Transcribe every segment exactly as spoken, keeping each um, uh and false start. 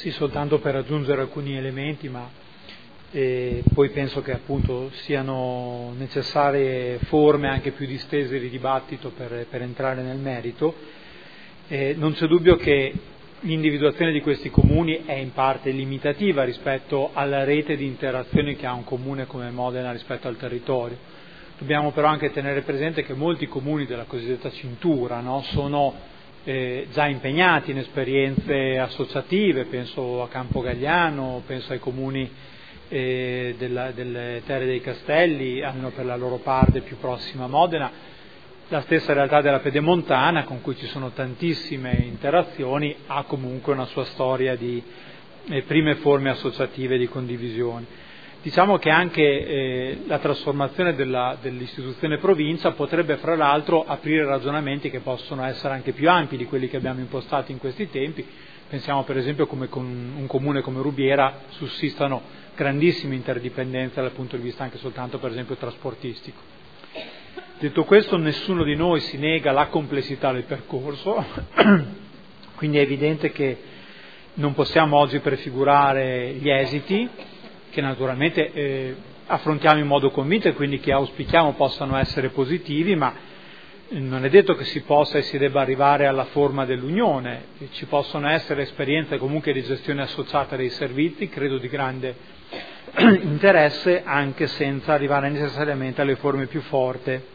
Sì, soltanto per aggiungere alcuni elementi, ma eh, poi penso che appunto siano necessarie forme anche più distese di dibattito per, per entrare nel merito. Eh, non c'è dubbio che l'individuazione di questi comuni è in parte limitativa rispetto alla rete di interazioni che ha un comune come Modena rispetto al territorio. Dobbiamo però anche tenere presente che molti comuni della cosiddetta cintura, no, sono eh, già impegnati in esperienze associative, penso a Campogagliano, penso ai comuni eh, della, delle Terre dei Castelli, almeno per la loro parte più prossima a Modena. La stessa realtà della Pedemontana, con cui ci sono tantissime interazioni, ha comunque una sua storia di eh, prime forme associative di condivisione. Diciamo che anche eh, la trasformazione della, dell'istituzione provincia potrebbe fra l'altro aprire ragionamenti che possono essere anche più ampi di quelli che abbiamo impostato in questi tempi. Pensiamo per esempio come con un comune come Rubiera sussistano grandissime interdipendenze dal punto di vista anche soltanto per esempio trasportistico. Detto questo, nessuno di noi si nega la complessità del percorso, quindi è evidente che non possiamo oggi prefigurare gli esiti, che naturalmente eh, affrontiamo in modo convinto e quindi che auspichiamo possano essere positivi, ma non è detto che si possa e si debba arrivare alla forma dell'unione. Ci possono essere esperienze comunque di gestione associata dei servizi, credo di grande interesse, anche senza arrivare necessariamente alle forme più forti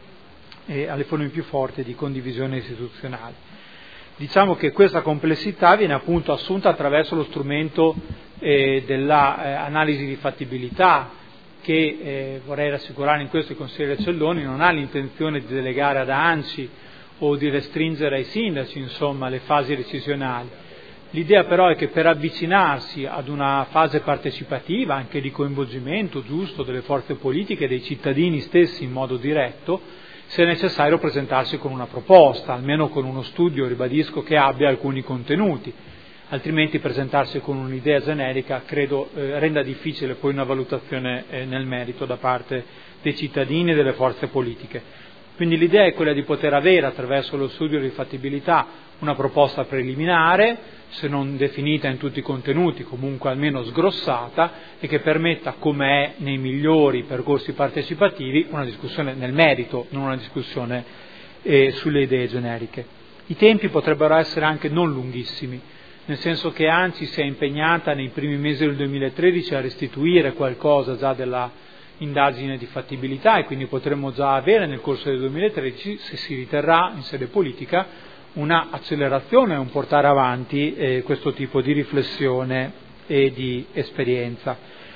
e alle forme più forti di condivisione istituzionale. Diciamo che questa complessità viene appunto assunta attraverso lo strumento eh, dell'analisi eh, di fattibilità che, eh, vorrei rassicurare in questo il consigliere Celloni, non ha l'intenzione di delegare ad ANCI o di restringere ai sindaci, insomma, le fasi decisionali. L'idea però è che per avvicinarsi ad una fase partecipativa, anche di coinvolgimento giusto delle forze politiche e dei cittadini stessi in modo diretto, se è necessario presentarsi con una proposta, almeno con uno studio, ribadisco, che abbia alcuni contenuti, altrimenti presentarsi con un'idea generica credo eh, renda difficile poi una valutazione eh, nel merito da parte dei cittadini e delle forze politiche. Quindi l'idea è quella di poter avere attraverso lo studio di fattibilità una proposta preliminare, se non definita in tutti i contenuti, comunque almeno sgrossata, e che permetta, come è nei migliori percorsi partecipativi, una discussione nel merito, non una discussione eh, sulle idee generiche. I tempi potrebbero essere anche non lunghissimi, nel senso che ANCI si è impegnata nei primi mesi del duemilatredici a restituire qualcosa già della indagine di fattibilità e quindi potremmo già avere nel corso del duemilatredici, se si riterrà in sede politica, una accelerazione, un portare avanti eh, questo tipo di riflessione e di esperienza.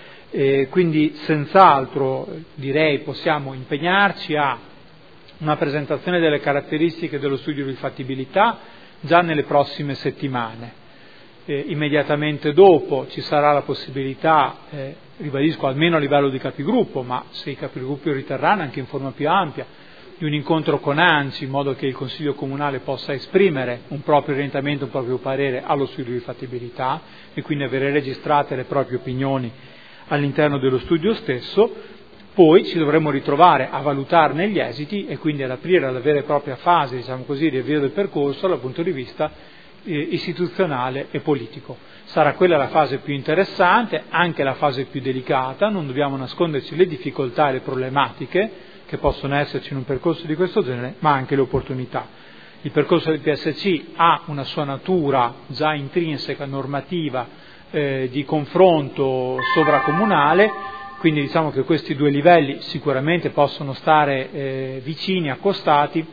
Eh, quindi senz'altro direi possiamo impegnarci a una presentazione delle caratteristiche dello studio di fattibilità già nelle prossime settimane. Eh, immediatamente dopo ci sarà la possibilità, eh, ribadisco almeno a livello di capigruppo, ma se i capigruppi riterranno anche in forma più ampia, di un incontro con ANCI in modo che il Consiglio Comunale possa esprimere un proprio orientamento, un proprio parere allo studio di fattibilità e quindi avere registrate le proprie opinioni all'interno dello studio stesso. Poi ci dovremo ritrovare a valutarne gli esiti e quindi ad aprire la vera e propria fase, diciamo così, di avvio del percorso dal punto di vista eh, istituzionale e politico. Sarà quella la fase più interessante, anche la fase più delicata, non dobbiamo nasconderci le difficoltà e le problematiche che possono esserci in un percorso di questo genere, ma anche le opportunità. Il percorso del P S C ha una sua natura già intrinseca, normativa, eh, di confronto sovracomunale, quindi diciamo che questi due livelli sicuramente possono stare eh, vicini, accostati,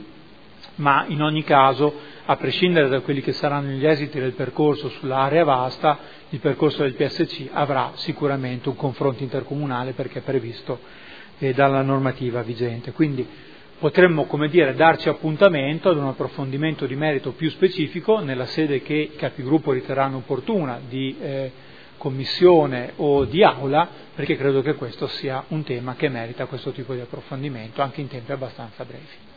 ma in ogni caso, a prescindere da quelli che saranno gli esiti del percorso sull'area vasta, il percorso del P S C avrà sicuramente un confronto intercomunale perché è previsto dalla normativa vigente. Quindi potremmo, come dire, darci appuntamento ad un approfondimento di merito più specifico nella sede che i capigruppo riterranno opportuna di eh, commissione o di aula, perché credo che questo sia un tema che merita questo tipo di approfondimento anche in tempi abbastanza brevi.